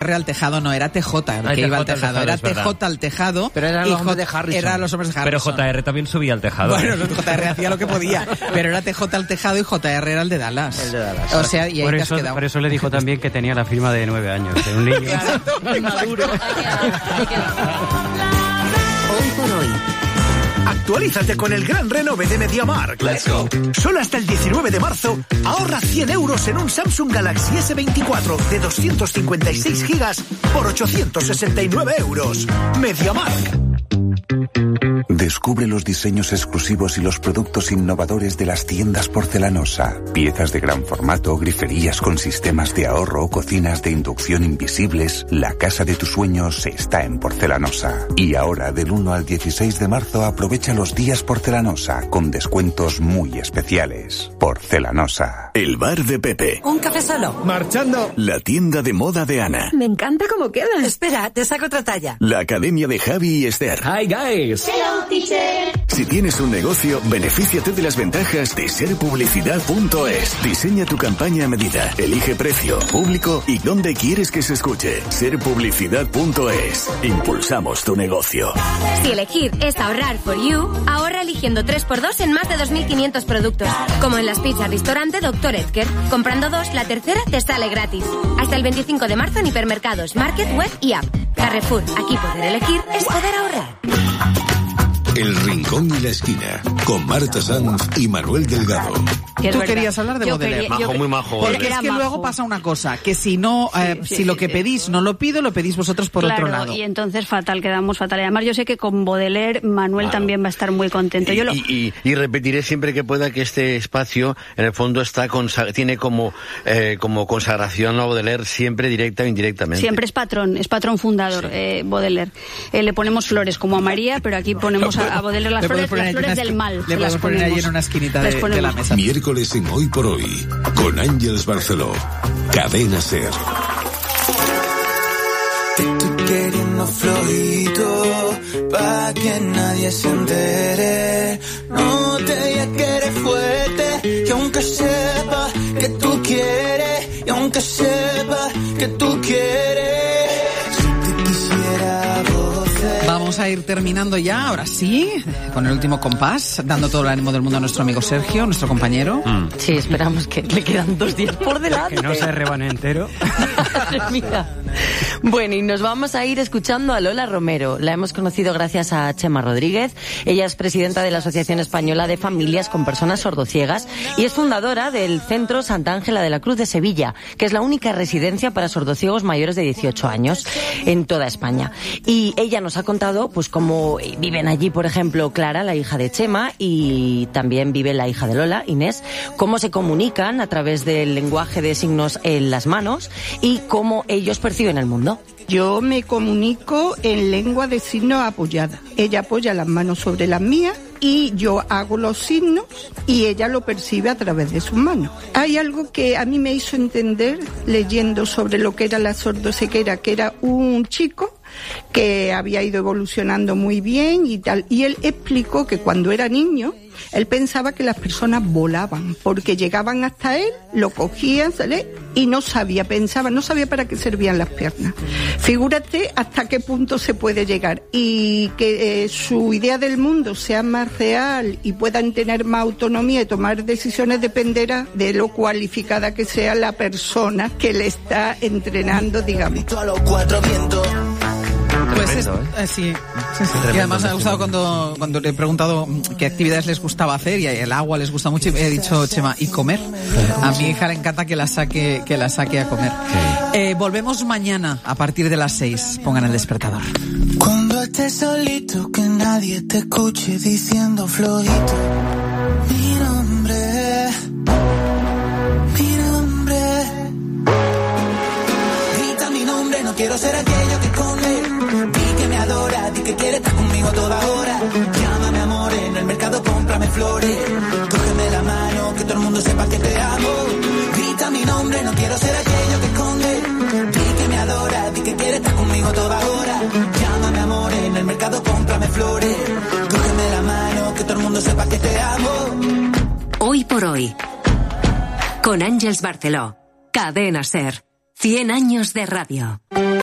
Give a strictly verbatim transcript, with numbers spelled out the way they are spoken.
R al tejado, no, era T J, el Ay, que T J iba al al tejado, tejado, era es T J verdad. al tejado. Pero eran y los hombres J- de Harrison. Eran los hombres de Pero Harrison. J R también subía al tejado. Bueno, ¿eh? J R hacía lo que podía, pero era T J al tejado y J R era el de Dallas. El de Dallas. O sea, y ahí Por te has eso, quedado. por eso le dijo también que tenía la firma de nueve años, de un niño. Maduro. Hoy por hoy. Actualízate con el gran renove de MediaMarkt. Let's go. Solo hasta el diecinueve de marzo, ahorra cien euros en un Samsung Galaxy ese veinticuatro de doscientos cincuenta y seis gigas por ochocientos sesenta y nueve euros. MediaMarkt. Descubre los diseños exclusivos y los productos innovadores de las tiendas Porcelanosa. Piezas de gran formato, griferías con sistemas de ahorro, cocinas de inducción invisibles. La casa de tus sueños está en Porcelanosa. Y ahora, del uno al dieciséis de marzo, aprovecha los días Porcelanosa con descuentos muy especiales. Porcelanosa. El bar de Pepe. Un café solo. Marchando. La tienda de moda de Ana. Me encanta cómo queda. Espera, te saco otra talla. La academia de Javi y Esther. Hi guys. Hello, teacher. Si tienes un negocio, benefíciate de las ventajas de ser publicidad punto es. Diseña tu campaña a medida, elige precio, público y dónde quieres que se escuche. ser publicidad punto es. Impulsamos tu negocio. Si elegir es ahorrar for you, ahorra eligiendo tres por dos en más de dos mil quinientos productos. Como en las pizzas restaurante doctor Edgar. Comprando dos, la tercera te sale gratis. Hasta el veinticinco de marzo en hipermercados, market, web y app. Carrefour, aquí poder elegir es poder ahorrar. El Rincón y la Esquina, con Marta Sanz y Manuel Delgado. Tú querías hablar de Yo Baudelaire. quería- yo Majo, que- muy majo. Porque Baudelaire. es que Era luego majo. pasa una cosa, que si no, eh, Sí, sí, si lo sí, que sí. pedís no lo pido, lo pedís vosotros por Claro, otro lado. y entonces fatal, quedamos fatal. Y además yo sé que con Baudelaire Manuel Claro. también va a estar muy contento. Yo lo... Y, y, y repetiré siempre que pueda que este espacio, en el fondo, está consa- tiene como, eh, como consagración a Baudelaire siempre directa o indirectamente. Siempre es patrón, es patrón fundador, eh, Baudelaire. Eh, le ponemos flores como a María, pero aquí ponemos a, a Baudelaire las Le podemos flores, poner las allí flores una del esqui- mal. Le se las podemos poner allí ponemos. en una esquinita Las de, de ponemos. la mesa. Miércoles en Hoy por Hoy, con Ángeles Barceló. Cadena Ser. Te estoy queriendo flojito, pa' que nadie se entere. No te digas que eres fuerte, y aunque sepa que tú quieres, y aunque sepa que tú quieres, si te quisiera voces. Vamos a ir terminando ya, ahora sí, con el último compás, dando todo el ánimo del mundo a nuestro amigo Sergio, nuestro compañero. Sí, esperamos que le quedan dos días por delante. Que no se rebane entero. Madre mía. Bueno, y nos vamos a ir escuchando a Lola Romero. La hemos conocido gracias a Chema Rodríguez. Ella es presidenta de la Asociación Española de Familias con Personas Sordociegas y es fundadora del Centro Santa Ángela de la Cruz de Sevilla, que es la única residencia para sordociegos mayores de dieciocho años en toda España. Y ella nos ha contado pues cómo viven allí, por ejemplo, Clara, la hija de Chema, y también vive la hija de Lola, Inés, cómo se comunican a través del lenguaje de signos en las manos y cómo ellos perciben el mundo. Yo me comunico en lengua de signos apoyada. Ella apoya las manos sobre las mías y yo hago los signos y ella lo percibe a través de sus manos. Hay algo que a mí me hizo entender leyendo sobre lo que era la sordoceguera, que era un chico que había ido evolucionando muy bien y tal. Y él explicó que cuando era niño, él pensaba que las personas volaban, porque llegaban hasta él, lo cogían, ¿sale? Y no sabía, pensaba, no sabía para qué servían las piernas. Figúrate hasta qué punto se puede llegar. Y que eh, su idea del mundo sea más real y puedan tener más autonomía y tomar decisiones dependerá de lo cualificada que sea la persona que le está entrenando, digamos. A los cuatro vientos. Pues es, Tremendo, eh, sí, sí, sí. Y además me ha gustado cuando, cuando le he preguntado qué actividades les gustaba hacer y el agua les gusta mucho y he dicho, Chema, ¿y comer? A mi hija le encanta que la saque, que la saque a comer. Eh, volvemos mañana a partir de las seis. Pongan el despertador. Cuando estés solito, que nadie te escuche diciendo flojito. Mi nombre, mi nombre. Grita mi nombre, no quiero ser aquello que esconde. Di que me adora, di que quiere estar conmigo a toda hora. Llámame amor, en el mercado cómprame flores. Cógeme la mano, que todo el mundo sepa que te amo. Grita mi nombre, no quiero ser aquello que esconde. Di que me adora, di que quiere estar conmigo a toda hora. Llámame amor, en el mercado cómprame flores. Cógeme la mano, que todo el mundo sepa que te amo. Hoy por hoy. Con Ángeles Barceló. Cadena Ser. cien años de radio.